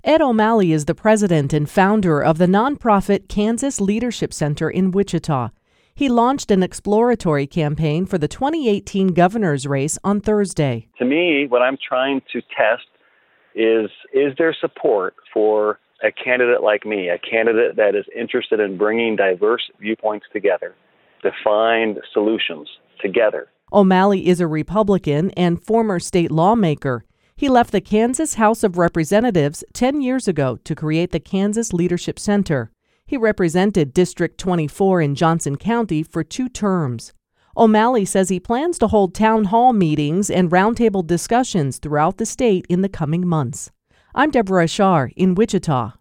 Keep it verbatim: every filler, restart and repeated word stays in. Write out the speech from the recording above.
Ed O'Malley is the president and founder of the nonprofit Kansas Leadership Center in Wichita. He launched an exploratory campaign for the twenty eighteen governor's race on Thursday. To me, what I'm trying to test is, is there support for a candidate like me, a candidate that is interested in bringing diverse viewpoints together to find solutions together. O'Malley is a Republican and former state lawmaker. He left the Kansas House of Representatives ten years ago to create the Kansas Leadership Center. He represented District twenty-four in Johnson County for two terms. O'Malley says he plans to hold town hall meetings and roundtable discussions throughout the state in the coming months. I'm Deborah Ashar in Wichita.